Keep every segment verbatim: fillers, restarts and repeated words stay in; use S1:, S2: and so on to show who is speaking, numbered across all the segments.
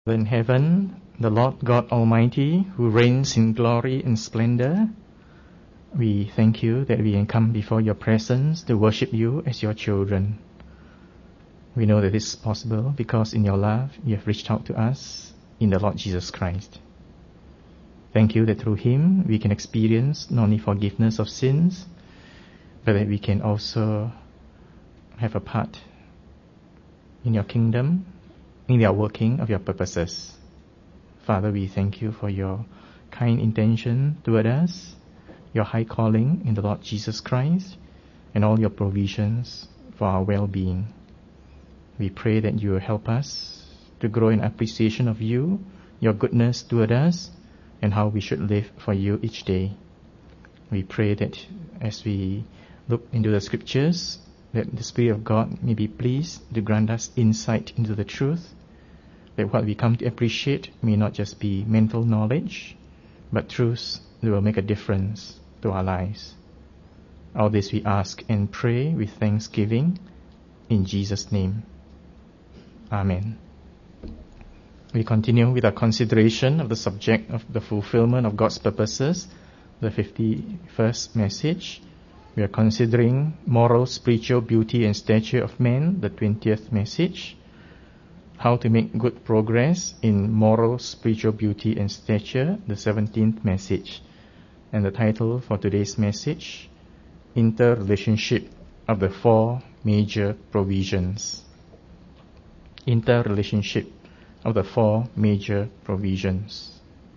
S1: In heaven, the Lord God Almighty, who reigns in glory and splendor, we thank you that we can come before your presence to worship you as your children. We know that this is possible because in your love you have reached out to us in the Lord Jesus Christ. Thank you that through him we can experience not only forgiveness of sins, but that we can also have a part in your kingdom, in the working of your purposes. Father, we thank you for your kind intention toward us, your high calling in the Lord Jesus Christ, and all your provisions for our well-being. We pray that you will help us to grow in appreciation of you, your goodness toward us, and how we should live for you each day. We pray that as we look into the scriptures, that the Spirit of God may be pleased to grant us insight into the truth, that what we come to appreciate may not just be mental knowledge, but truths that will make a difference to our lives. All this we ask and pray with thanksgiving in Jesus' name. Amen. We continue with our consideration of the subject of the fulfillment of God's purposes, the fifty-first message. We are considering moral, spiritual beauty and stature of man, the twentieth message. How to make good progress in moral, spiritual beauty and stature, the seventeenth message. And the title for today's message, Interrelationship of the Four Major Provisions. Interrelationship of the Four Major Provisions.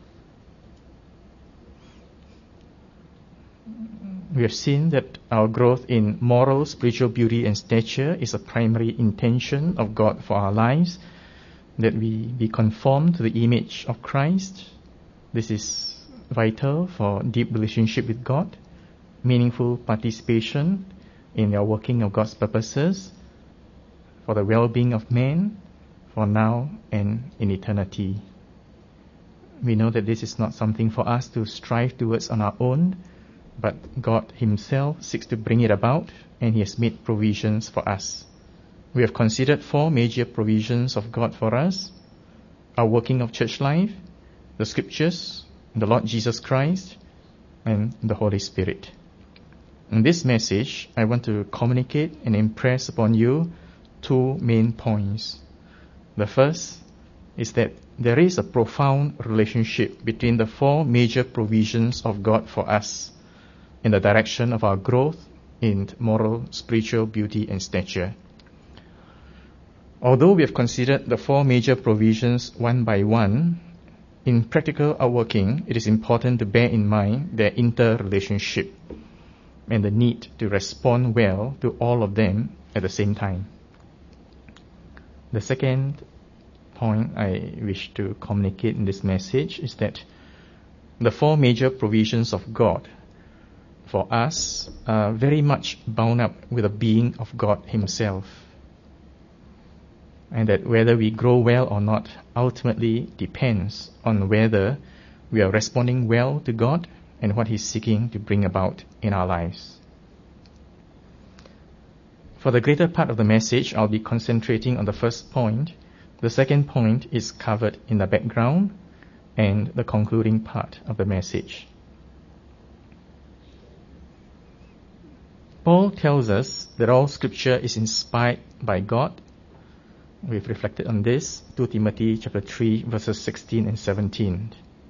S1: We have seen that our growth in moral, spiritual beauty and stature is a primary intention of God for our lives, that we be conformed to the image of Christ. This is vital for deep relationship with God, meaningful participation in the working of God's purposes, for the well-being of man, for now and in eternity. We know that this is not something for us to strive towards on our own, but God himself seeks to bring it about, and he has made provisions for us. We have considered four major provisions of God for us: our working of church life, the scriptures, the Lord Jesus Christ, and the Holy Spirit. In this message, I want to communicate and impress upon you two main points. The first is that there is a profound relationship between the four major provisions of God for us in the direction of our growth in moral, spiritual beauty and stature. Although we have considered the four major provisions one by one, in practical outworking, it is important to bear in mind their interrelationship and the need to respond well to all of them at the same time. The second point I wish to communicate in this message is that the four major provisions of God for us are very much bound up with the being of God himself, and that whether we grow well or not ultimately depends on whether we are responding well to God and what he's seeking to bring about in our lives. For the greater part of the message, I'll be concentrating on the first point. The second point is covered in the background and the concluding part of the message. Paul tells us that all scripture is inspired by God. We've reflected on this, Second Timothy chapter three, verses sixteen and seventeen.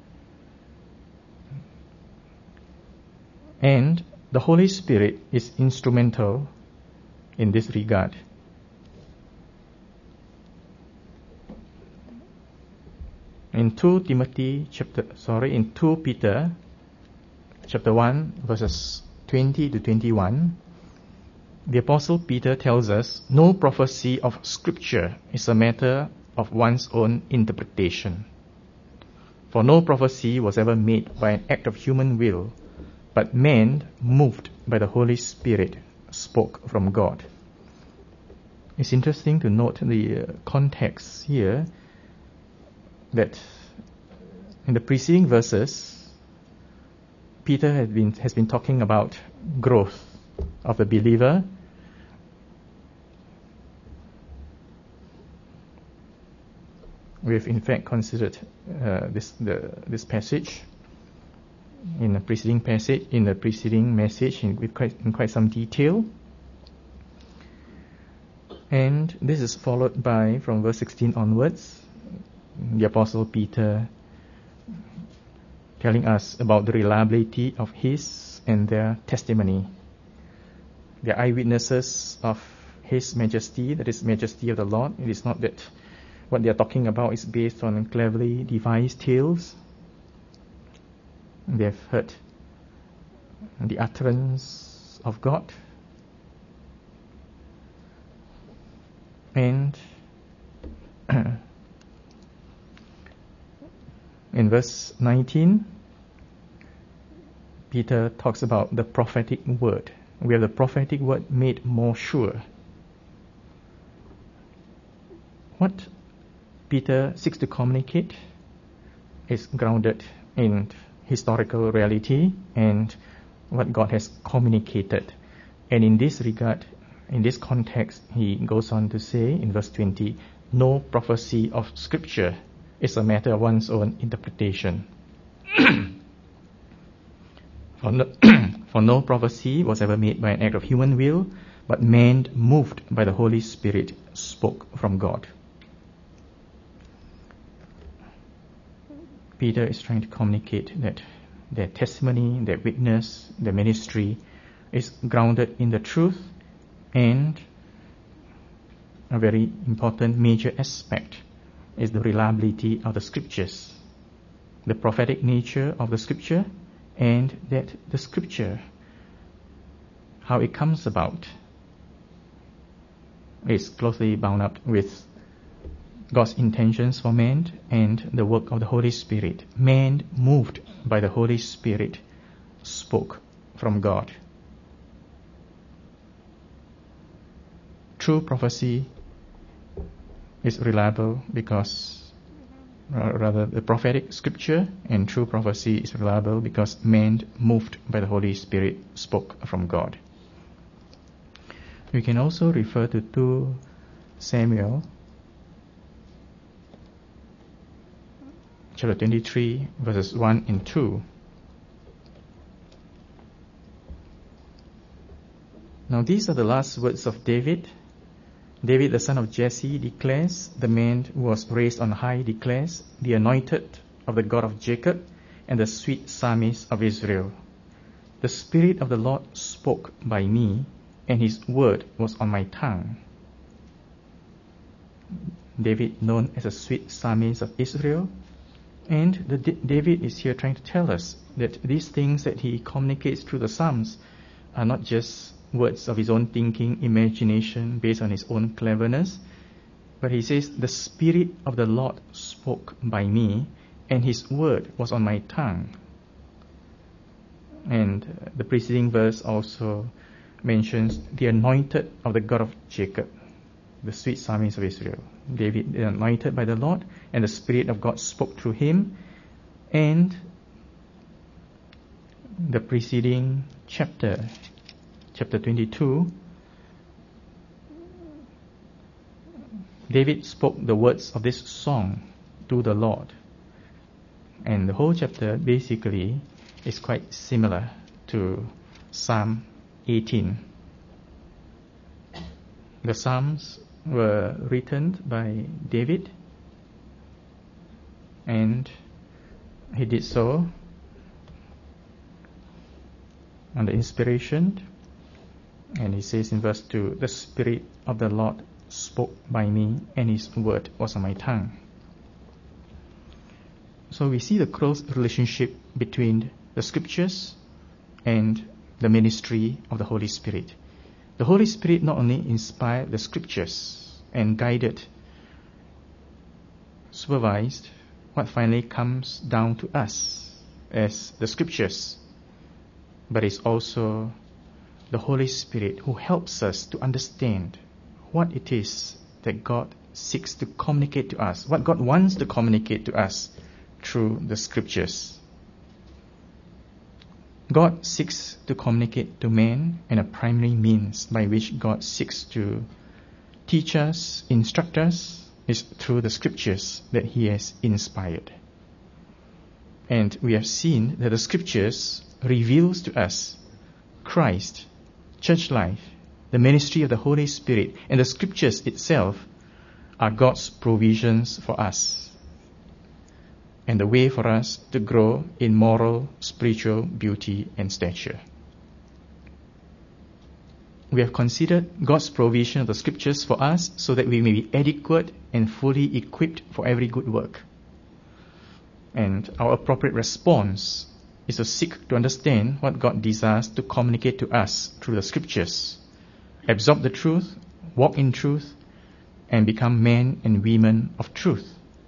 S1: And the Holy Spirit is instrumental in this regard. In Second Timothy chapter sorry, in Second Peter chapter one, verses twenty to twenty-one, the Apostle Peter tells us, no prophecy of Scripture is a matter of one's own interpretation. For no prophecy was ever made by an act of human will, but men, moved by the Holy Spirit, spoke from God. It's interesting to note the uh, context here, that in the preceding verses, Peter has been, has been talking about growth of the believer, We've in fact considered uh, this the, this passage in the preceding passage, in the preceding message, in, with quite, in quite some detail. And this is followed by, from verse sixteen onwards, the Apostle Peter telling us about the reliability of his and their testimony. They are eyewitnesses of His Majesty, that is, Majesty of the Lord. It is not that what they are talking about is based on cleverly devised tales. They have heard the utterance of God. And in verse nineteen, Peter talks about the prophetic word. We have the prophetic word made more sure. What Peter seeks to communicate is grounded in historical reality and what God has communicated. And in this regard, in this context, he goes on to say in verse twenty, no prophecy of Scripture is a matter of one's own interpretation. For no, for no prophecy was ever made by an act of human will, but man moved by the Holy Spirit spoke from God. Peter is trying to communicate that their testimony, their witness, their ministry is grounded in the truth, and a very important major aspect is the reliability of the Scriptures, the prophetic nature of the Scripture, and that the Scripture, how it comes about, is closely bound up with God's intentions for man and the work of the Holy Spirit. Man, moved by the Holy Spirit, spoke from God. True prophecy is reliable because Uh, rather the prophetic scripture and true prophecy is reliable because man, moved by the Holy Spirit, spoke from God. We can also refer to two Samuel chapter twenty-three verses one and two. Now these are the last words of David. David, the son of Jesse, declares, the man who was raised on high declares, the anointed of the God of Jacob and the sweet psalmist of Israel. The Spirit of the Lord spoke by me, and his word was on my tongue. David, known as a sweet psalmist of Israel, and the D- David is here trying to tell us that these things that he communicates through the Psalms are not just words of his own thinking, imagination, based on his own cleverness. But he says, the Spirit of the Lord spoke by me, and his word was on my tongue. And the preceding verse also mentions the anointed of the God of Jacob, the sweet psalmist of Israel. David is anointed by the Lord, and the Spirit of God spoke through him. And the preceding chapter, chapter twenty-two, David spoke the words of this song to the Lord. And the whole chapter basically is quite similar to Psalm eighteen. The Psalms were written by David, and he did so under inspiration. And he says in verse two, the Spirit of the Lord spoke by me, and his word was on my tongue. So we see the close relationship between the Scriptures and the ministry of the Holy Spirit. The Holy Spirit not only inspired the Scriptures and guided, supervised what finally comes down to us as the Scriptures, but it's also the Holy Spirit who helps us to understand what it is that God seeks to communicate to us, what God wants to communicate to us through the Scriptures. God seeks to communicate to man, and a primary means by which God seeks to teach us, instruct us, is through the scriptures that he has inspired. And we have seen that the scriptures reveals to us Christ, church life, the ministry of the Holy Spirit, and the scriptures itself are God's provisions for us and the way for us to grow in moral, spiritual beauty and stature. We have considered God's provision of the scriptures for us so that we may be adequate and fully equipped for every good work. And our appropriate response is to seek to understand what God desires to communicate to us through the scriptures, absorb the truth, walk in truth, and become men and women of truth.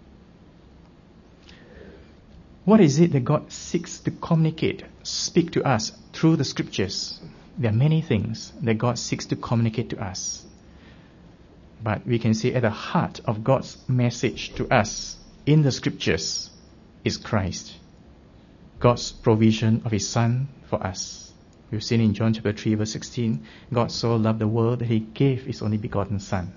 S1: What is it that God seeks to communicate, speak to us through the scriptures? There are many things that God seeks to communicate to us. But we can say at the heart of God's message to us in the scriptures is Christ, God's provision of his Son for us. We've seen in John chapter three verse sixteen, God so loved the world that he gave his only begotten Son.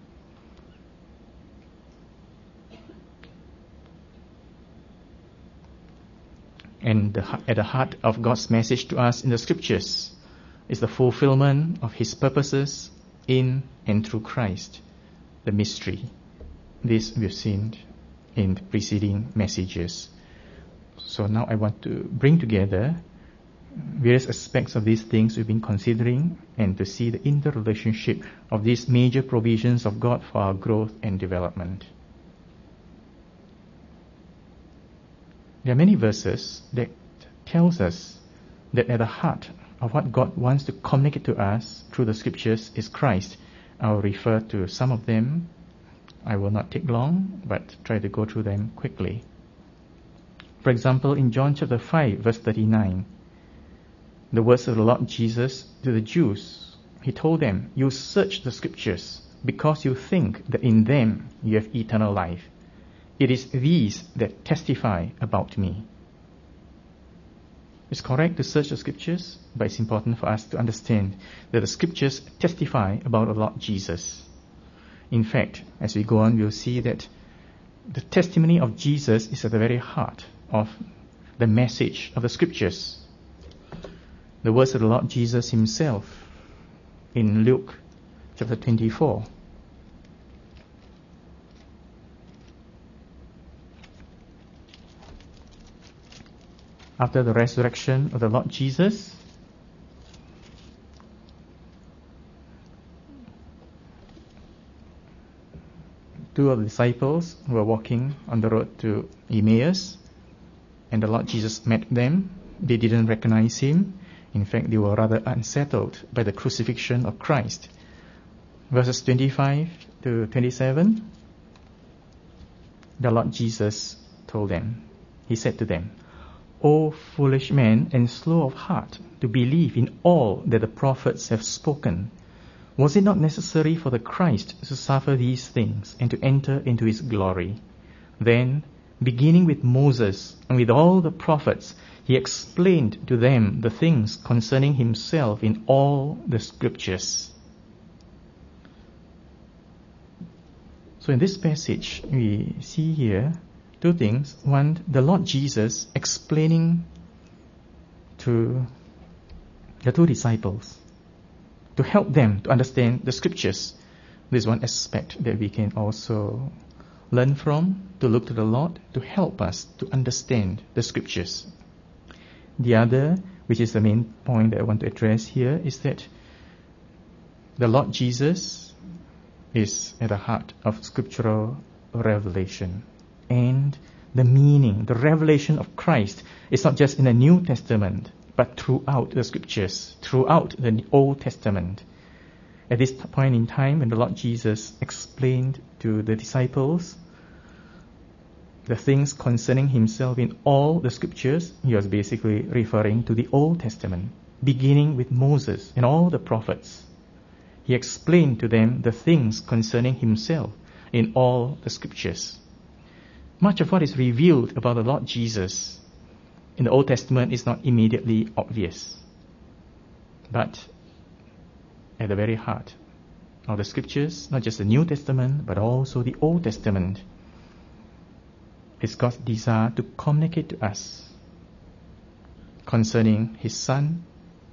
S1: And the, at the heart of God's message to us in the scriptures is the fulfillment of his purposes in and through Christ, the mystery. This we've seen in the preceding messages. So now I want to bring together various aspects of these things we've been considering and to see the interrelationship of these major provisions of God for our growth and development. There are many verses that tells us that at the heart of what God wants to communicate to us through the scriptures is Christ. I will refer to some of them. I will not take long, but try to go through them quickly. For example, in John chapter five, verse thirty-nine, the words of the Lord Jesus to the Jews, he told them, "You search the scriptures because you think that in them you have eternal life. It is these that testify about me." It's correct to search the scriptures, but it's important for us to understand that the scriptures testify about the Lord Jesus. In fact, as we go on, we'll see that the testimony of Jesus is at the very heart of the message of the scriptures. The words of the Lord Jesus himself in Luke chapter twenty-four. After the resurrection of the Lord Jesus, two of the disciples were walking on the road to Emmaus, and the Lord Jesus met them. They didn't recognize him. In fact, they were rather unsettled by the crucifixion of Christ. Verses twenty-five to twenty-seven, the Lord Jesus told them, he said to them, "O foolish men and slow of heart to believe in all that the prophets have spoken. Was it not necessary for the Christ to suffer these things and to enter into his glory?" Then, beginning with Moses and with all the prophets, he explained to them the things concerning himself in all the scriptures. So in this passage, we see here two things. One, the Lord Jesus explaining to the two disciples to help them to understand the scriptures. This is one aspect that we can also learn from, to look to the Lord to help us to understand the scriptures. The other, which is the main point that I want to address here, is that the Lord Jesus is at the heart of scriptural revelation. And the meaning, the revelation of Christ is not just in the New Testament, but throughout the scriptures, throughout the Old Testament. At this point in time, when the Lord Jesus explained to the disciples the things concerning himself in all the scriptures, he was basically referring to the Old Testament, beginning with Moses and all the prophets. He explained to them the things concerning himself in all the scriptures. Much of what is revealed about the Lord Jesus in the Old Testament is not immediately obvious. But at the very heart of the scriptures, not just the New Testament, but also the Old Testament, is God's desire to communicate to us concerning His Son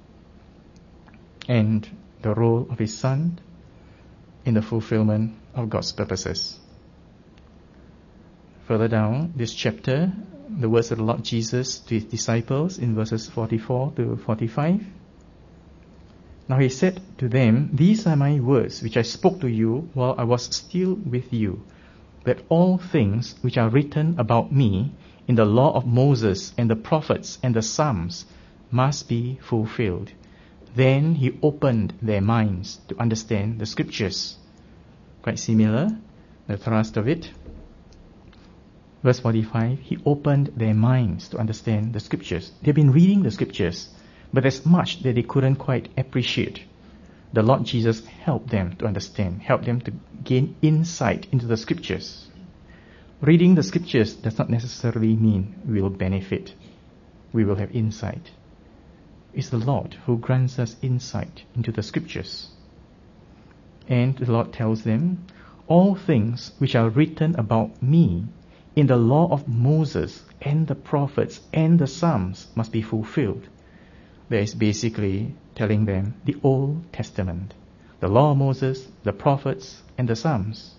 S1: and the role of His Son in the fulfillment of God's purposes. Further down this chapter, the words of the Lord Jesus to His disciples in verses forty-four to forty-five. Now He said to them, "These are my words which I spoke to you while I was still with you, that all things which are written about me in the law of Moses and the prophets and the Psalms must be fulfilled." Then He opened their minds to understand the scriptures. Quite similar, the thrust of it. Verse forty-five, He opened their minds to understand the scriptures. They've been reading the scriptures, but there's much that they couldn't quite appreciate. The Lord Jesus helped them to understand, helped them to gain insight into the scriptures. Reading the scriptures does not necessarily mean we will benefit. We will have insight. It's the Lord who grants us insight into the scriptures. And the Lord tells them, all things which are written about me in the law of Moses and the prophets and the Psalms must be fulfilled. That is basically telling them the Old Testament, the law of Moses, the prophets, and the Psalms.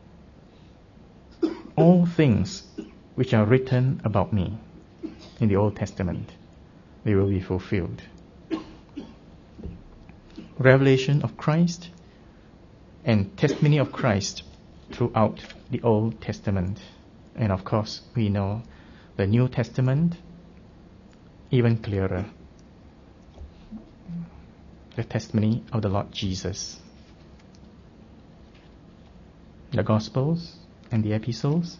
S1: All things which are written about me in the Old Testament, they will be fulfilled. Revelation of Christ and testimony of Christ throughout the Old Testament. And of course, we know the New Testament even clearer. The testimony of the Lord Jesus. The Gospels and the Epistles.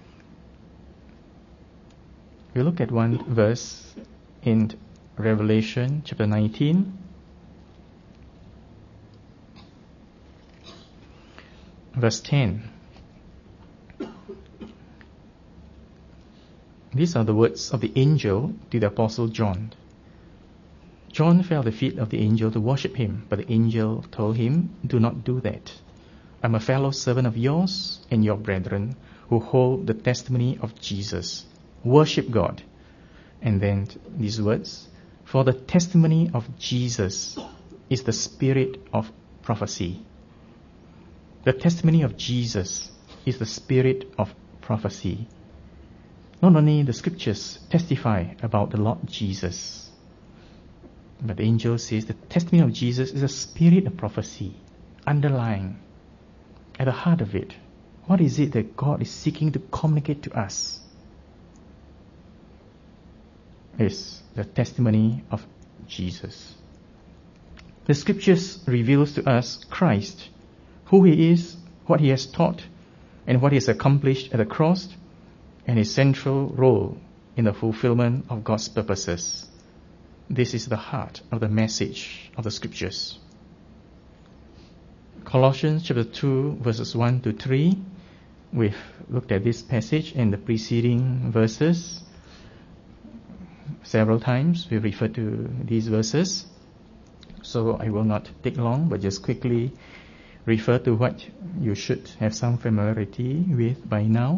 S1: We look at one verse in Revelation chapter nineteen. Verse ten. These are the words of the angel to the Apostle John. John fell at the feet of the angel to worship him, but the angel told him, "Do not do that. I'm a fellow servant of yours and your brethren who hold the testimony of Jesus. Worship God." And then these words, "For the testimony of Jesus is the spirit of prophecy." The testimony of Jesus is the spirit of prophecy. Not only the scriptures testify about the Lord Jesus, but the angel says the testimony of Jesus is a spirit of prophecy, underlying, at the heart of it. What is it that God is seeking to communicate to us? Is the testimony of Jesus. The scriptures reveals to us Christ, who He is, what He has taught, and what He has accomplished at the cross, and His central role in the fulfillment of God's purposes. This is the heart of the message of the scriptures. Colossians chapter two verses one to three. We've looked at this passage in the preceding verses. Several times we refer to these verses. So I will not take long, but just quickly refer to what you should have some familiarity with by now.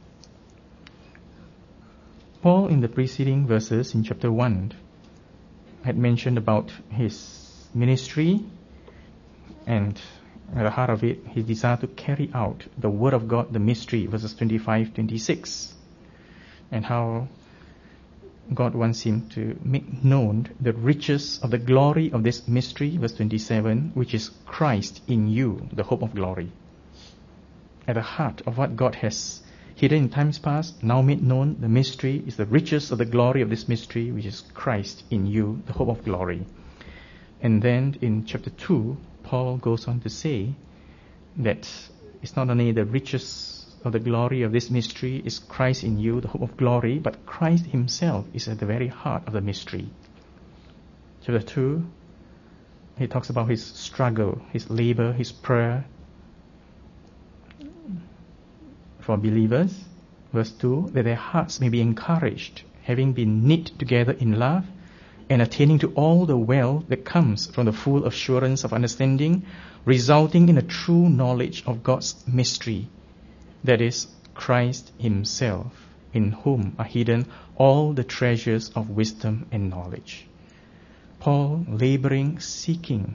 S1: Paul, in the preceding verses in chapter one, had mentioned about his ministry, and at the heart of it, his desire to carry out the Word of God, the mystery, verses twenty-five to twenty-six, and how God wants him to make known the riches of the glory of this mystery, verse twenty-seven, which is Christ in you, the hope of glory. At the heart of what God has hidden in times past, now made known, the mystery is the riches of the glory of this mystery, which is Christ in you, the hope of glory. And then in chapter two, Paul goes on to say that it's not only the riches of the glory of this mystery is Christ in you, the hope of glory, but Christ Himself is at the very heart of the mystery. Chapter two, he talks about His struggle, His labor, His prayer for believers. Verse two, that their hearts may be encouraged, having been knit together in love, and attaining to all the wealth that comes from the full assurance of understanding, resulting in a true knowledge of God's mystery, that is, Christ Himself, in whom are hidden all the treasures of wisdom and knowledge. Paul laboring, seeking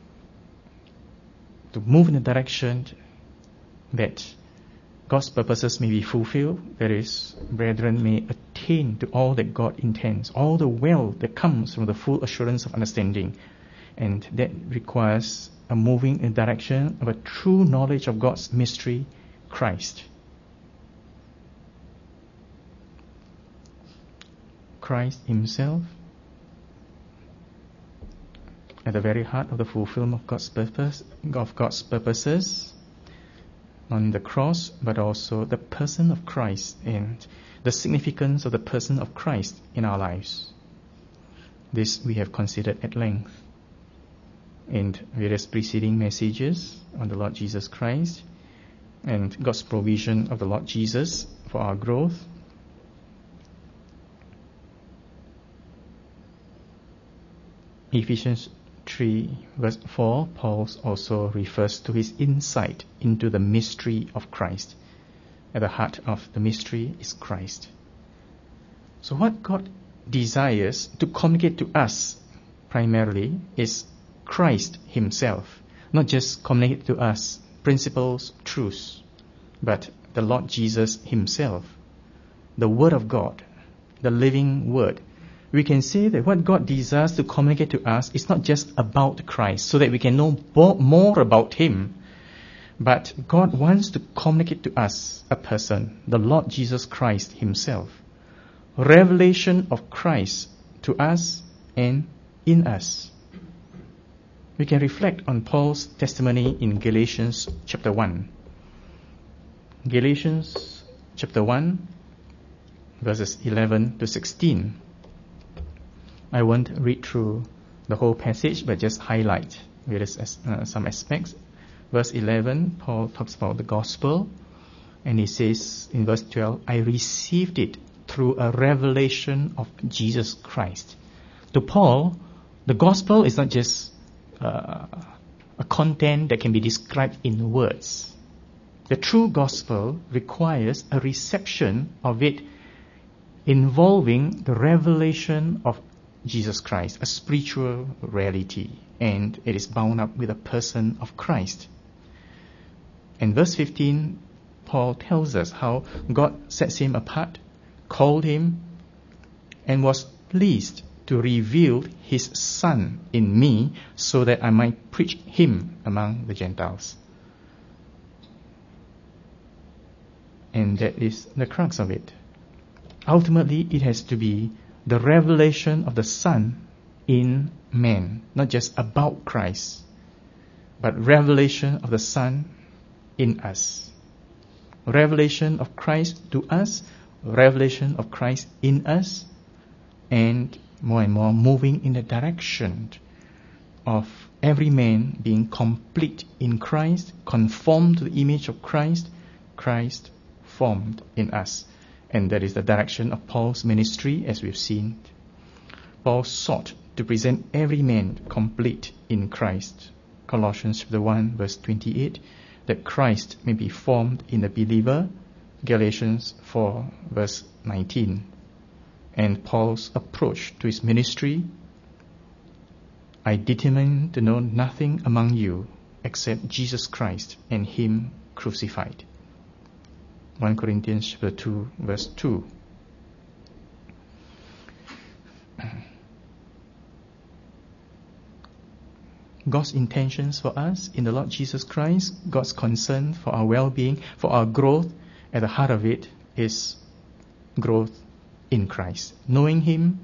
S1: to move in a direction that God's purposes may be fulfilled, that is, brethren may attain to all that God intends, all the wealth that comes from the full assurance of understanding. And that requires a moving in the direction of a true knowledge of God's mystery, Christ. Christ Himself at the very heart of the fulfillment of God's purpose, of God's purposes, on the cross, but also the person of Christ and the significance of the person of Christ in our lives. This we have considered at length in various preceding messages on the Lord Jesus Christ and God's provision of the Lord Jesus for our growth. Ephesians three verse four, Paul also refers to his insight into the mystery of Christ. At the heart of the mystery is Christ. So what God desires to communicate to us primarily is Christ Himself, not just communicate to us principles, truths, but the Lord Jesus Himself, the Word of God, the living Word. We can say that what God desires to communicate to us is not just about Christ, so that we can know more about Him, but God wants to communicate to us a person, the Lord Jesus Christ Himself. Revelation of Christ to us and in us. We can reflect on Paul's testimony in Galatians chapter one. Galatians chapter one, verses eleven to sixteen. I won't read through the whole passage, but just highlight various uh, some aspects. Verse eleven, Paul talks about the gospel, and he says in verse twelve, I received it through a revelation of Jesus Christ. To Paul, the gospel is not just uh, a content that can be described in words. The true gospel requires a reception of it involving the revelation of Jesus Christ, a spiritual reality, and it is bound up with the person of Christ. In verse fifteen, Paul tells us how God sets him apart, called him, and was pleased to reveal His Son in me so that I might preach Him among the Gentiles. And that is the crux of it. Ultimately, it has to be the revelation of the Son in man, not just about Christ, but revelation of the Son in us. Revelation of Christ to us, revelation of Christ in us, and more and more moving in the direction of every man being complete in Christ, conformed to the image of Christ, Christ formed in us. And that is the direction of Paul's ministry, as we've seen. Paul sought to present every man complete in Christ. Colossians chapter one, verse twenty-eight, that Christ may be formed in the believer. Galatians four, verse nineteen. And Paul's approach to his ministry, I determine to know nothing among you except Jesus Christ and Him crucified. First Corinthians chapter two, verse two. God's intentions for us in the Lord Jesus Christ, God's concern for our well-being, for our growth, at the heart of it is growth in Christ. Knowing Him,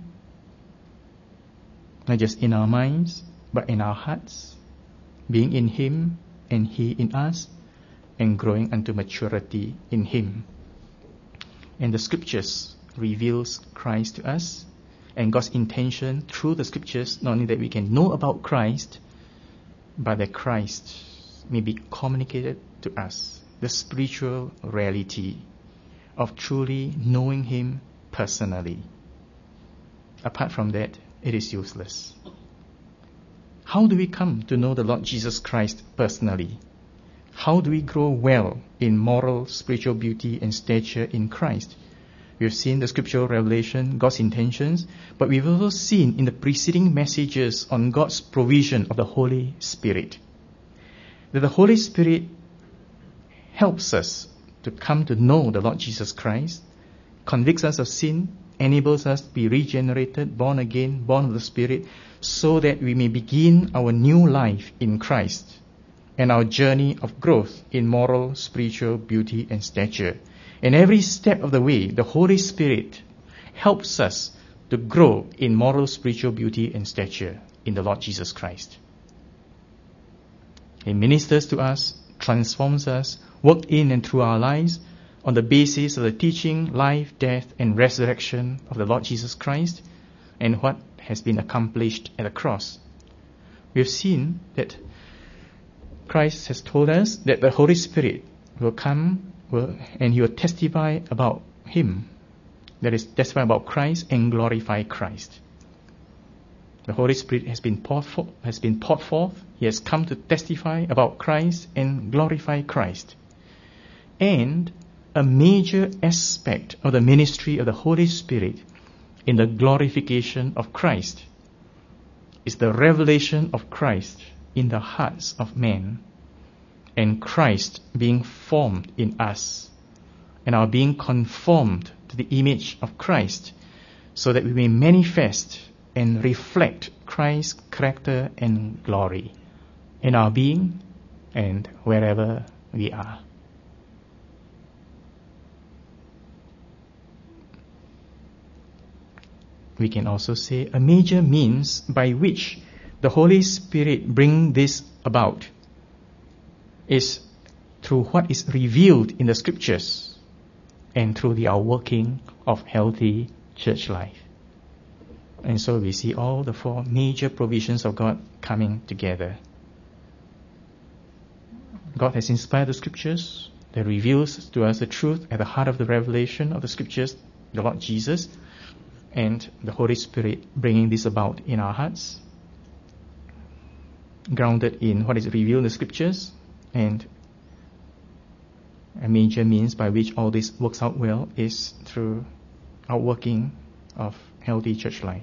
S1: not just in our minds, but in our hearts. Being in Him and He in us, and growing unto maturity in Him. And the Scriptures reveals Christ to us, and God's intention through the Scriptures, not only that we can know about Christ, but that Christ may be communicated to us, the spiritual reality of truly knowing Him personally. Apart from that, it is useless. How do we come to know the Lord Jesus Christ personally? How do we grow well in moral, spiritual beauty and stature in Christ? We've seen the scriptural revelation, God's intentions, but we've also seen in the preceding messages on God's provision of the Holy Spirit, that the Holy Spirit helps us to come to know the Lord Jesus Christ, convicts us of sin, enables us to be regenerated, born again, born of the Spirit, so that we may begin our new life in Christ and our journey of growth in moral, spiritual beauty and stature. And every step of the way, the Holy Spirit helps us to grow in moral, spiritual beauty and stature in the Lord Jesus Christ. He ministers to us, transforms us, works in and through our lives on the basis of the teaching, life, death and resurrection of the Lord Jesus Christ and what has been accomplished at the cross. We have seen that Christ has told us that the Holy Spirit will come will, and He will testify about Him. That is, testify about Christ and glorify Christ. The Holy Spirit has been poured forth, has been poured forth. He has come to testify about Christ and glorify Christ. And a major aspect of the ministry of the Holy Spirit in the glorification of Christ is the revelation of Christ in the hearts of men, and Christ being formed in us, and our being conformed to the image of Christ, so that we may manifest and reflect Christ's character and glory in our being and wherever we are. We can also say a major means by which the Holy Spirit brings this about is through what is revealed in the Scriptures and through the outworking of healthy church life. And so we see all the four major provisions of God coming together. God has inspired the Scriptures that reveals to us the truth at the heart of the revelation of the Scriptures, the Lord Jesus, and the Holy Spirit bringing this about in our hearts, grounded in what is revealed in the Scriptures, and a major means by which all this works out well is through outworking of healthy church life.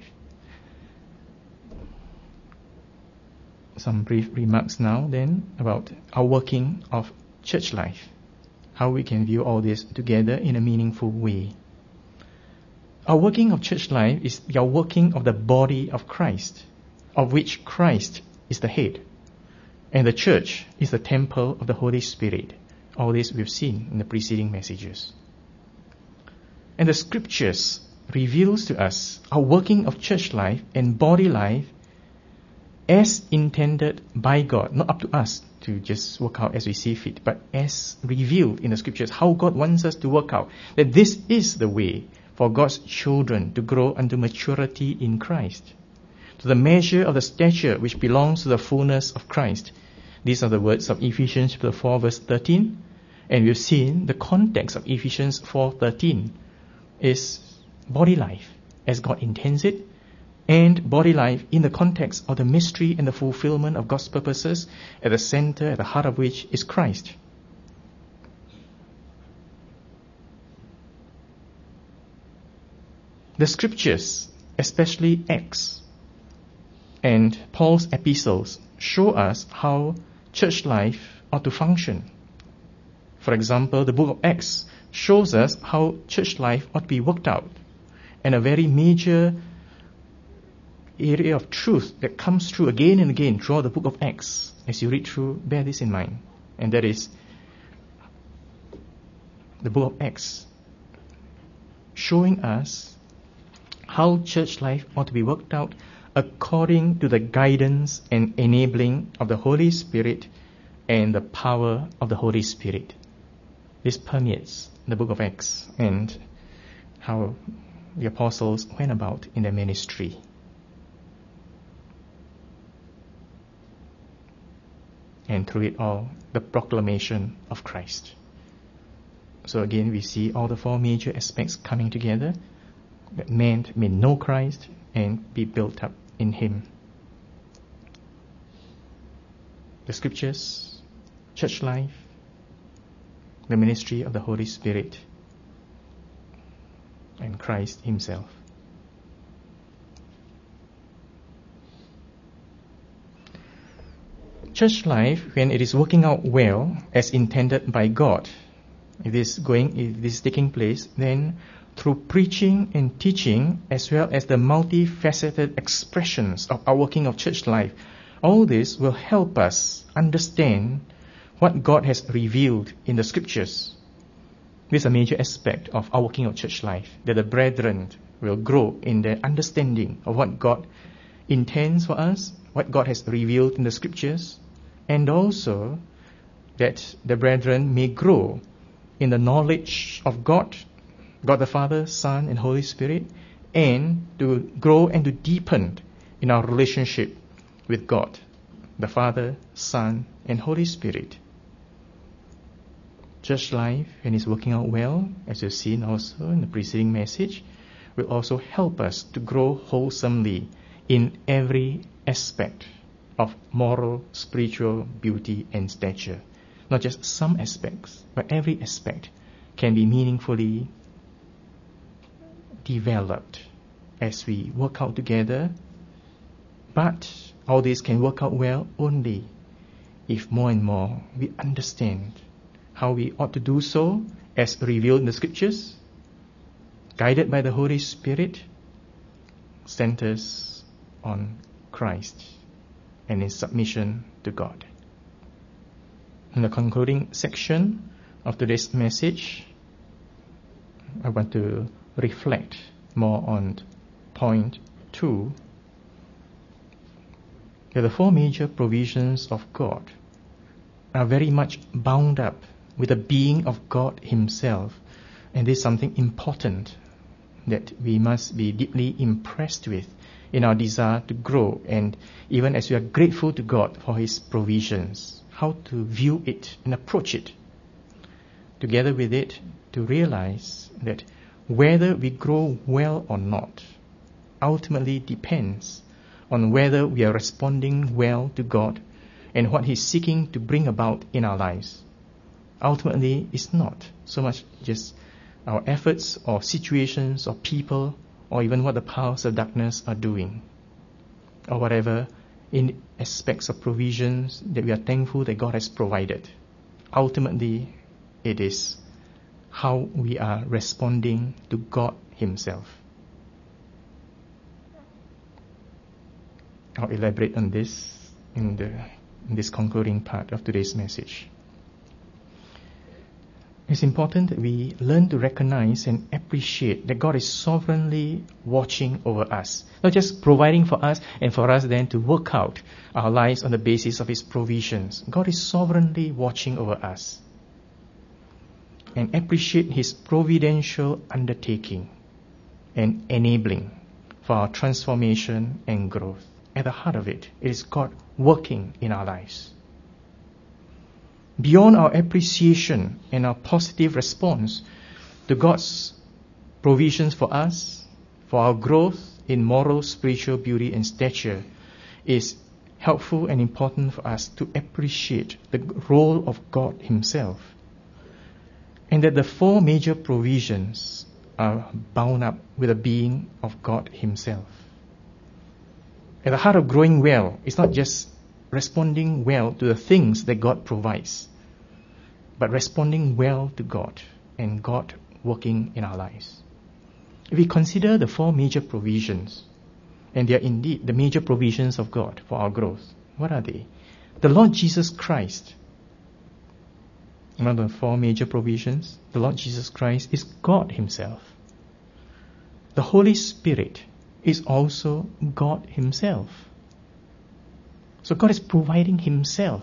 S1: Some brief remarks now then about outworking of church life, how we can view all this together in a meaningful way. Our working of church life is the working of the body of Christ, of which Christ is the head, and the church is the temple of the Holy Spirit. All this we've seen in the preceding messages. And the Scriptures reveals to us our working of church life and body life as intended by God, not up to us to just work out as we see fit, but as revealed in the Scriptures, how God wants us to work out, that this is the way for God's children to grow unto maturity in Christ, to the measure of the stature which belongs to the fullness of Christ. These are the words of Ephesians chapter four verse thirteen, and we've seen the context of Ephesians four thirteen is body life as God intends it, and body life in the context of the mystery and the fulfillment of God's purposes, at the center, at the heart of which is Christ. The Scriptures, especially Acts and Paul's epistles, show us how church life ought to function. For example, the book of Acts shows us how church life ought to be worked out. And a very major area of truth that comes through again and again throughout the book of Acts, as you read through, bear this in mind. And that is the book of Acts showing us how church life ought to be worked out according to the guidance and enabling of the Holy Spirit and the power of the Holy Spirit. This permeates the book of Acts and how the apostles went about in their ministry. And through it all, the proclamation of Christ. So again, we see all the four major aspects coming together, that men may know Christ and be built up in Him. The Scriptures, church life, the ministry of the Holy Spirit, and Christ Himself. Church life, when it is working out well as intended by God, if this going, if this is taking place, then through preaching and teaching, as well as the multifaceted expressions of our working of church life, all this will help us understand what God has revealed in the Scriptures. This is a major aspect of our working of church life, that the brethren will grow in their understanding of what God intends for us, what God has revealed in the Scriptures, and also that the brethren may grow in the knowledge of God, God the Father, Son, and Holy Spirit, and to grow and to deepen in our relationship with God, the Father, Son, and Holy Spirit. Church life, when it's working out well, as you've seen also in the preceding message, will also help us to grow wholesomely in every aspect of moral, spiritual beauty and stature. Not just some aspects, but every aspect can be meaningfully developed as we work out together. But all this can work out well only if more and more we understand how we ought to do so as revealed in the Scriptures, guided by the Holy Spirit, centers on Christ and in submission to God. In the concluding section of today's message, I want to reflect more on point two, that the four major provisions of God are very much bound up with the being of God Himself, and this is something important that we must be deeply impressed with in our desire to grow, and even as we are grateful to God for His provisions, how to view it and approach it. Together with it, to realize that whether we grow well or not ultimately depends on whether we are responding well to God and what He's seeking to bring about in our lives. Ultimately, it's not so much just our efforts or situations or people or even what the powers of darkness are doing, or whatever in aspects of provisions that we are thankful that God has provided. Ultimately, it is how we are responding to God Himself. I'll elaborate on this in, the, in this concluding part of today's message. It's important that we learn to recognize and appreciate that God is sovereignly watching over us. Not just providing for us and for us then to work out our lives on the basis of His provisions. God is sovereignly watching over us. And appreciate His providential undertaking and enabling for our transformation and growth. At the heart of it, it is God working in our lives. Beyond our appreciation and our positive response to God's provisions for us, for our growth in moral, spiritual beauty and stature, is helpful and important for us to appreciate the role of God Himself, and that the four major provisions are bound up with the being of God Himself. At the heart of growing well, it's not just responding well to the things that God provides, but responding well to God and God working in our lives. If we consider the four major provisions, and they are indeed the major provisions of God for our growth, what are they? The Lord Jesus Christ, one of the four major provisions, the Lord Jesus Christ is God Himself. The Holy Spirit is also God Himself. So God is providing Himself.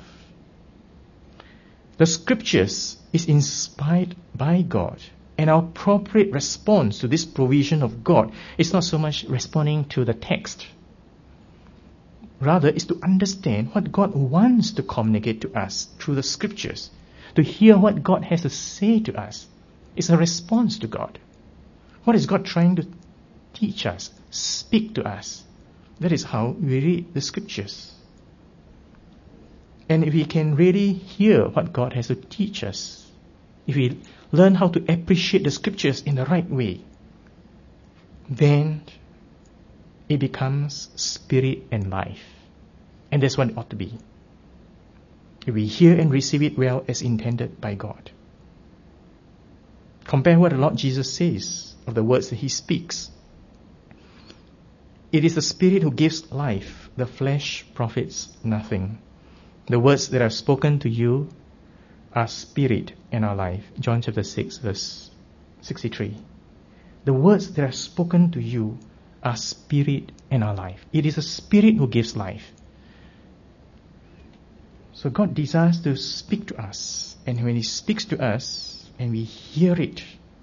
S1: The Scriptures is inspired by God, and our appropriate response to this provision of God is not so much responding to the text. Rather, is to understand what God wants to communicate to us through the Scriptures. To hear what God has to say to us is a response to God. What is God trying to teach us, speak to us. That is how we read the scriptures. And if we can really hear what God has to teach us, if we learn how to appreciate the scriptures in the right way, then it becomes spirit and life. And that's what it ought to be. If we hear and receive it well as intended by God. Compare what the Lord Jesus says of the words that He speaks. It is the Spirit who gives life. The flesh profits nothing. The words that I have spoken to you are spirit and are life. John chapter six, verse sixty-three. The words that I have spoken to you are spirit and are life. It is the Spirit who gives life. So God desires to speak to us. And when He speaks to us, and we hear it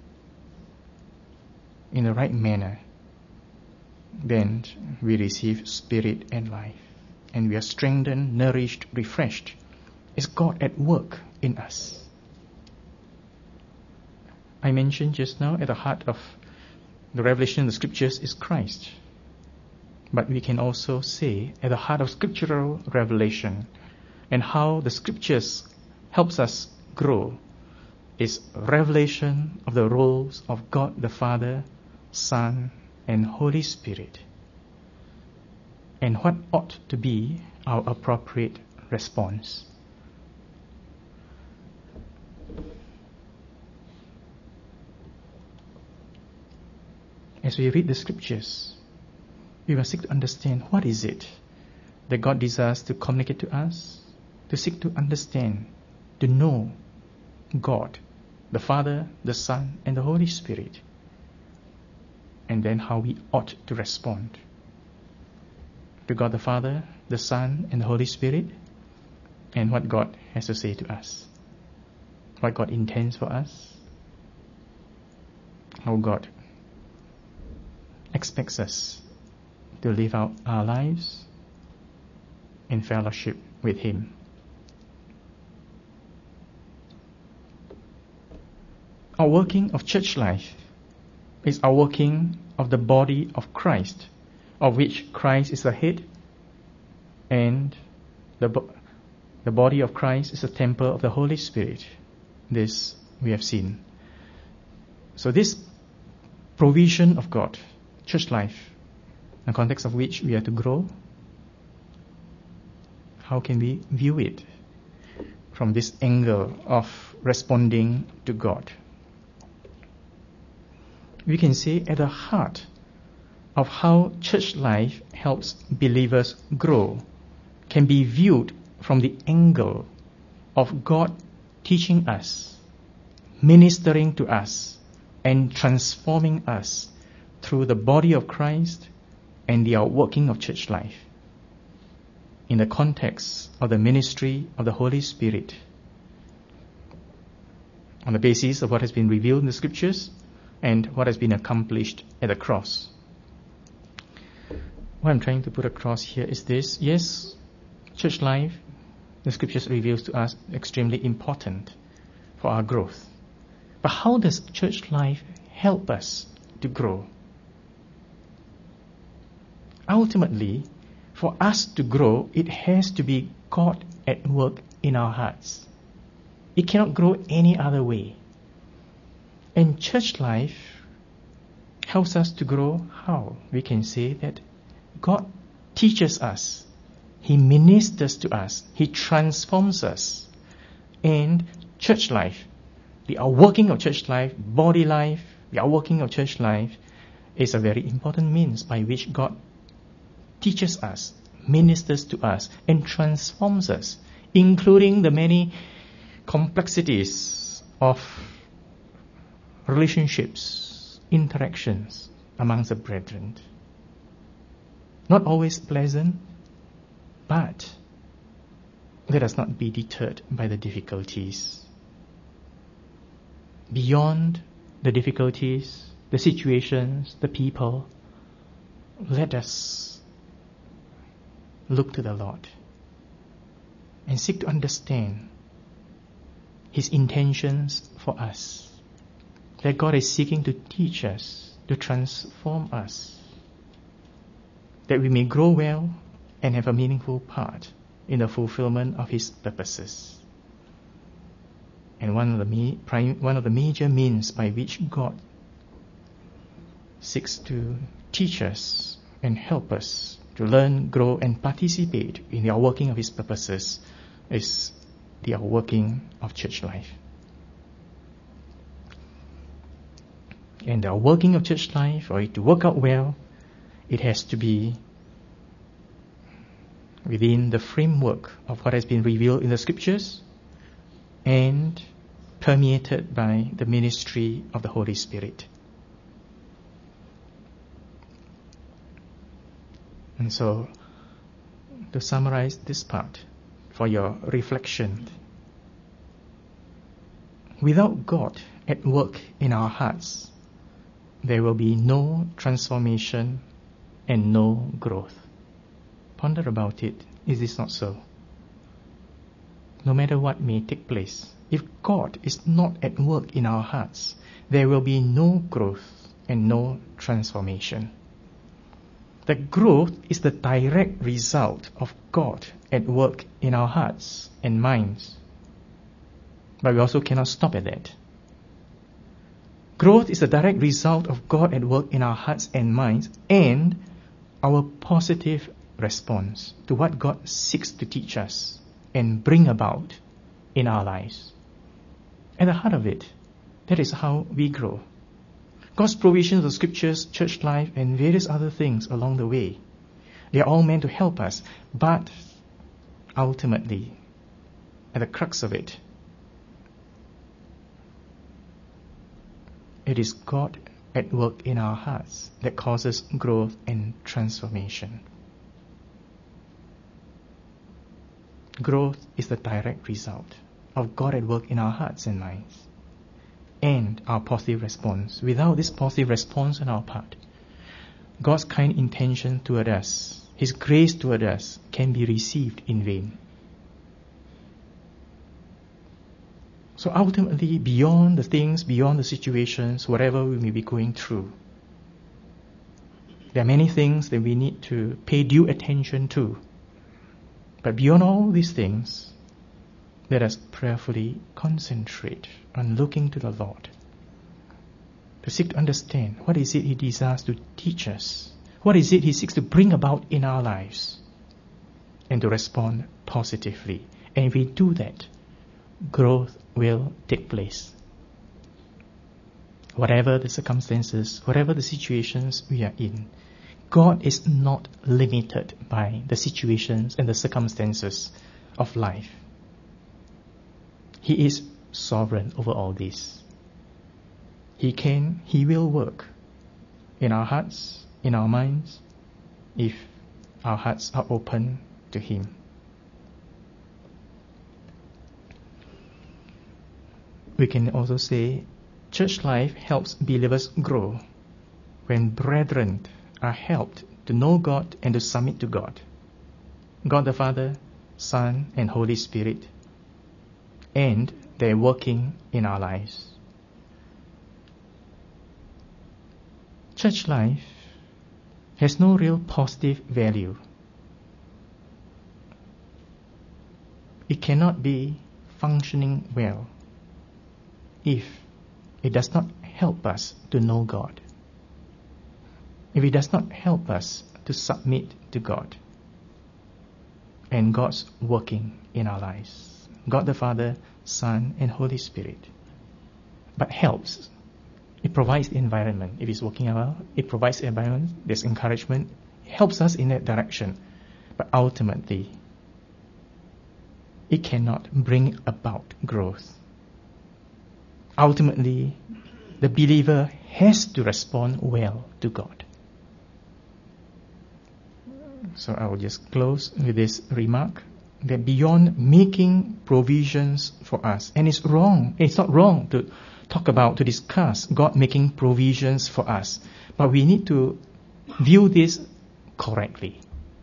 S1: in the right manner, then we receive spirit and life. And we are strengthened, nourished, refreshed. It's God at work in us. I mentioned just now, at the heart of the revelation of the scriptures is Christ. But we can also say, at the heart of scriptural revelation, and how the scriptures helps us grow, is revelation of the roles of God the Father, Son, and Holy Spirit, and what ought to be our appropriate response. As we read the scriptures, we must seek to understand what is it that God desires to communicate to us, to seek to understand, to know God, the Father, the Son, and the Holy Spirit, and then how we ought to respond to God the Father, the Son, and the Holy Spirit, and what God has to say to us, what God intends for us, how God expects us to live out our lives in fellowship with Him. Our working of church life is our working of the body of Christ, of which Christ is the head, and the, bo- the body of Christ is the temple of the Holy Spirit. This we have seen. So this provision of God, church life, in the context of which we are to grow, how can we view it from this angle of responding to God? We can say at the heart of how church life helps believers grow can be viewed from the angle of God teaching us, ministering to us, and transforming us through the body of Christ and the outworking of church life in the context of the ministry of the Holy Spirit, on the basis of what has been revealed in the scriptures and what has been accomplished at the cross. What I'm trying to put across here is this: yes, church life, the scriptures reveals to us, extremely important for our growth. But how does church life help us to grow? Ultimately, for us to grow, it has to be God at work in our hearts. It cannot grow any other way. And church life helps us to grow how? We can say that God teaches us. He ministers to us. He transforms us. And church life, the outworking of church life, body life, the outworking of church life is a very important means by which God teaches us, ministers to us, and transforms us, including the many complexities of relationships, interactions amongst the brethren. Not always pleasant, but let us not be deterred by the difficulties. Beyond the difficulties, the situations, the people, let us look to the Lord and seek to understand His intentions for us. That God is seeking to teach us, to transform us. that we may grow well and have a meaningful part in the fulfillment of His purposes. And one of the ma- prime, one of the major means by which God seeks to teach us and help us to learn, grow, and participate in the outworking of His purposes is the outworking of church life. And the outworking of church life, for it to work out well, it has to be within the framework of what has been revealed in the Scriptures and permeated by the ministry of the Holy Spirit. And so, to summarize this part for your reflection, without God at work in our hearts, there will be no transformation and no growth. Ponder about it. Is this not so? No matter what may take place, if God is not at work in our hearts, there will be no growth and no transformation. The growth is the direct result of God at work in our hearts and minds. But we also cannot stop at that. Growth is the direct result of God at work in our hearts and minds and our positive response to what God seeks to teach us and bring about in our lives. At the heart of it, that is how we grow. God's provisions of Scriptures, church life, and various other things along the way, they are all meant to help us, but ultimately, at the crux of it, it is God at work in our hearts that causes growth and transformation. Growth is the direct result of God at work in our hearts and minds and our positive response. Without this positive response on our part, God's kind intention toward us, His grace toward us, can be received in vain. So ultimately, beyond the things, beyond the situations, whatever we may be going through, there are many things that we need to pay due attention to. But beyond all these things, let us prayerfully concentrate on looking to the Lord, to seek to understand what is it He desires to teach us, what is it He seeks to bring about in our lives, and to respond positively. And if we do that, growth will take place. Whatever the circumstances, whatever the situations we are in, God is not limited by the situations and the circumstances of life. He is sovereign over all this. He can, He will work in our hearts, in our minds, if our hearts are open to Him. We can also say, church life helps believers grow when brethren are helped to know God and to submit to God. God the Father, Son, and Holy Spirit, and they're working in our lives. Church life has no real positive value. It cannot be functioning well if it does not help us to know God, if it does not help us to submit to God and God's working in our lives. God the Father, Son, and Holy Spirit. But helps. It provides the environment. If it's working well, it provides the environment, there's encouragement, it helps us in that direction. But ultimately, it cannot bring about growth. Ultimately, the believer has to respond well to God. So I will just close with this remark, that beyond making provisions for us, and it's wrong, it's not wrong to talk about, to discuss God making provisions for us, but we need to view this correctly.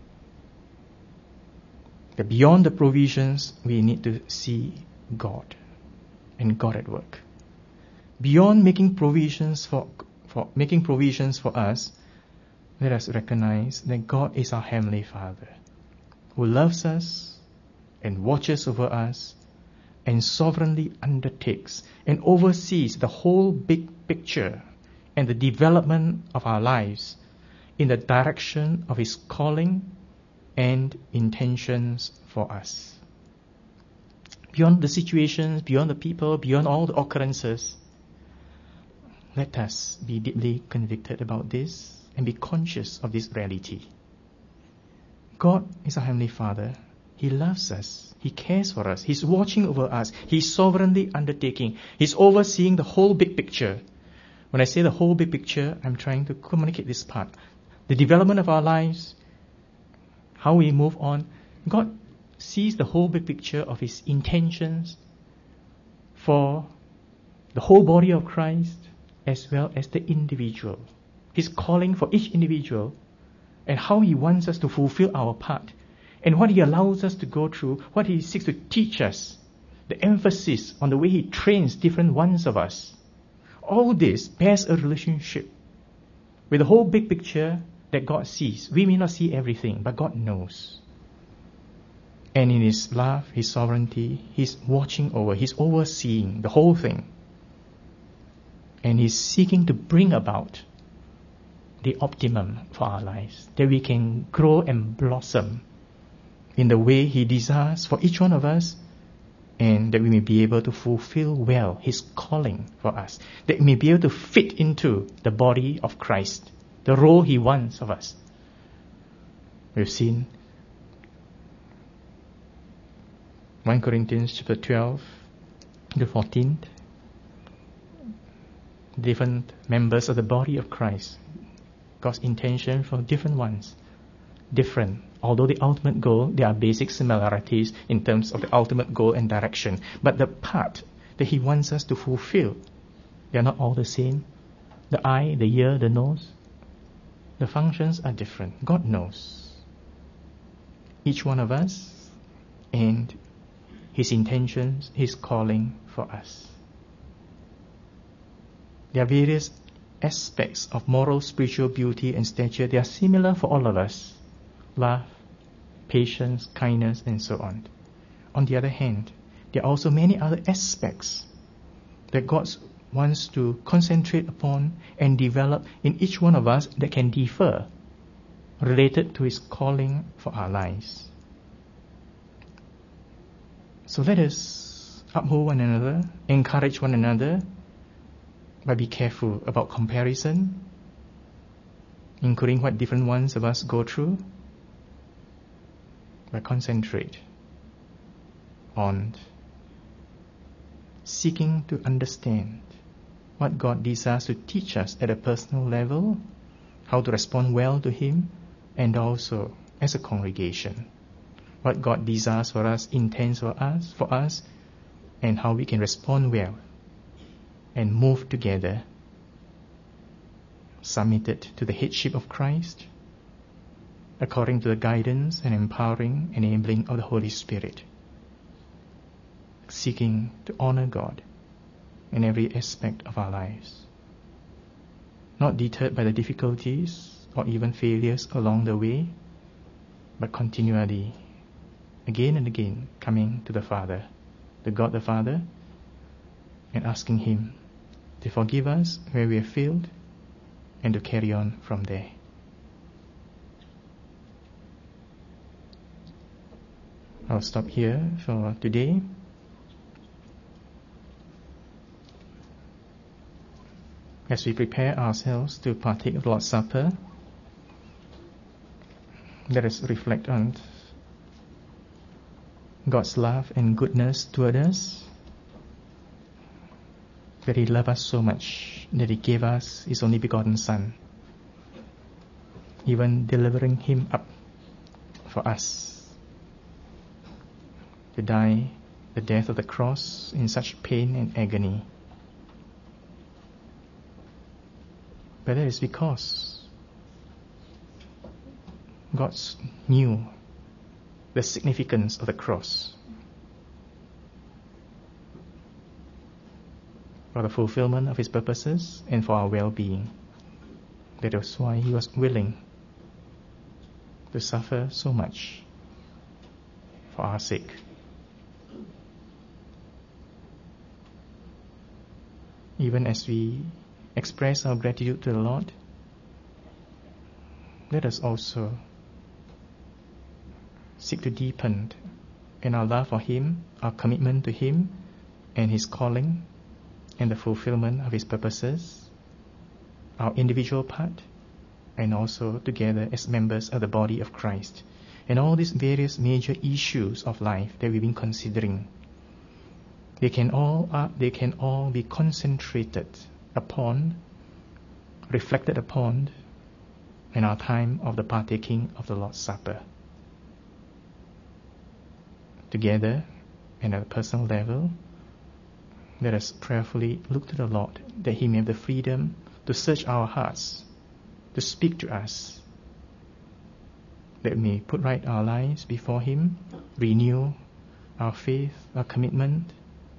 S1: That beyond the provisions, we need to see God and God at work. Beyond making provisions for, for making provisions for us, let us recognize that God is our Heavenly Father, who loves us and watches over us and sovereignly undertakes and oversees the whole big picture and the development of our lives in the direction of His calling and intentions for us. Beyond the situations, beyond the people, beyond all the occurrences, let us be deeply convicted about this and be conscious of this reality. God is our Heavenly Father. He loves us. He cares for us. He's watching over us. He's sovereignly undertaking. He's overseeing the whole big picture. When I say the whole big picture, I'm trying to communicate this part. The development of our lives, how we move on. God sees the whole big picture of His intentions for the whole body of Christ as well as the individual. His calling for each individual and how He wants us to fulfill our part and what He allows us to go through, what He seeks to teach us, the emphasis on the way He trains different ones of us. All this bears a relationship with the whole big picture that God sees. We may not see everything, but God knows. And in His love, His sovereignty, He's watching over, He's overseeing the whole thing. And He's seeking to bring about the optimum for our lives, that we can grow and blossom in the way He desires for each one of us, and that we may be able to fulfill well His calling for us, that we may be able to fit into the body of Christ, the role He wants of us. We've seen First Corinthians chapter twelve to fourteen, different members of the body of Christ. God's intention for different ones, different. Although the ultimate goal, there are basic similarities in terms of the ultimate goal and direction. But the part that He wants us to fulfill, they are not all the same. The eye, the ear, the nose, the functions are different. God knows each one of us and His intentions, His calling for us. There are various aspects of moral, spiritual beauty and stature. They are similar for all of us. Love, patience, kindness, and so on. On the other hand, there are also many other aspects that God wants to concentrate upon and develop in each one of us that can differ, related to His calling for our lives. So let us uphold one another, encourage one another, but be careful about comparison, including what different ones of us go through. But concentrate on seeking to understand what God desires to teach us at a personal level, how to respond well to Him, and also as a congregation, what God desires for us, intends for us, for us, and how we can respond well and move together, submitted to the headship of Christ, according to the guidance and empowering, enabling of the Holy Spirit, seeking to honor God in every aspect of our lives, not deterred by the difficulties or even failures along the way, but continually, again and again, coming to the Father, the God the Father, and asking Him to forgive us where we have failed and to carry on from there. I'll stop here for today. As we prepare ourselves to partake of the Lord's Supper, let us reflect on God's love and goodness toward us, that He loved us so much that He gave us His only begotten Son, even delivering Him up for us to die the death of the cross in such pain and agony. But that is because God knew the significance of the cross for the fulfillment of His purposes and for our well-being. That was why He was willing to suffer so much for our sake. Even as we express our gratitude to the Lord, let us also seek to deepen in our love for Him, our commitment to Him and His calling and the fulfillment of His purposes, our individual part, and also together as members of the body of Christ, and all these various major issues of life that we've been considering. They can all uh, they can all be concentrated upon, reflected upon, in our time of the partaking of the Lord's Supper. Together, and at a personal level, let us prayerfully look to the Lord that He may have the freedom to search our hearts, to speak to us, that we may put right our lives before Him, renew our faith, our commitment,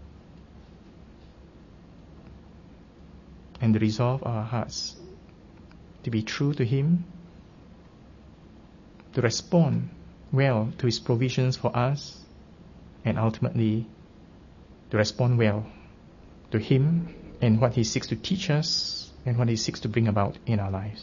S1: and resolve our hearts to be true to Him, to respond well to His provisions for us, and ultimately to respond well to Him and what He seeks to teach us and what He seeks to bring about in our lives.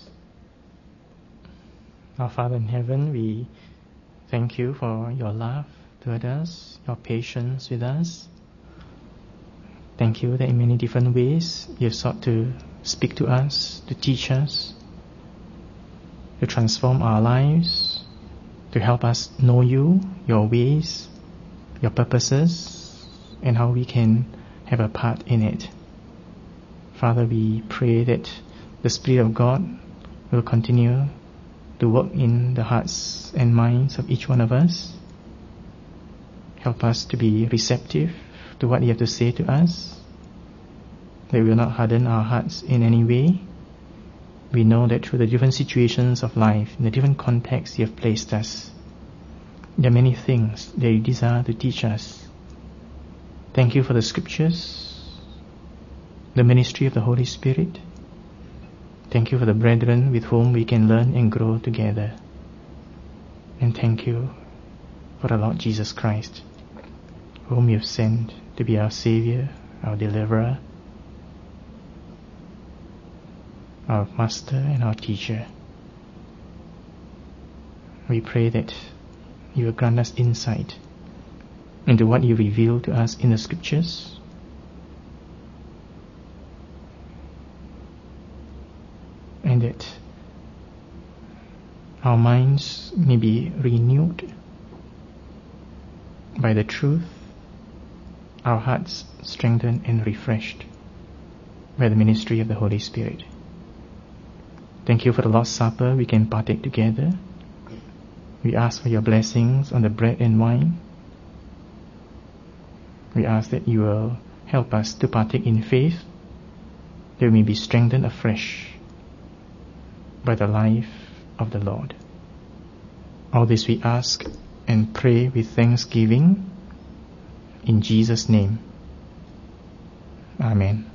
S1: Our Father in heaven, we thank You for Your love toward us, Your patience with us. Thank You that in many different ways You have sought to speak to us, to teach us, to transform our lives, to help us know You, Your ways, Your purposes, and how we can have a part in it. Father, we pray that the Spirit of God will continue to work in the hearts and minds of each one of us. Help us to be receptive to what You have to say to us, that we will not harden our hearts in any way. We know that through the different situations of life, in the different contexts You have placed us, there are many things that You desire to teach us. Thank You for the Scriptures, the ministry of the Holy Spirit. Thank You for the brethren with whom we can learn and grow together. And thank You for the Lord Jesus Christ, whom You have sent to be our Savior, our Deliverer, our Master and our Teacher. We pray that You will grant us insight into what You reveal to us in the Scriptures, and that our minds may be renewed by the truth, our hearts strengthened and refreshed by the ministry of the Holy Spirit. Thank You for the Lord's Supper we can partake together. We ask for Your blessings on the bread and wine. We ask that You will help us to partake in faith, that we may be strengthened afresh by the life of the Lord. All this we ask and pray with thanksgiving in Jesus' name. Amen.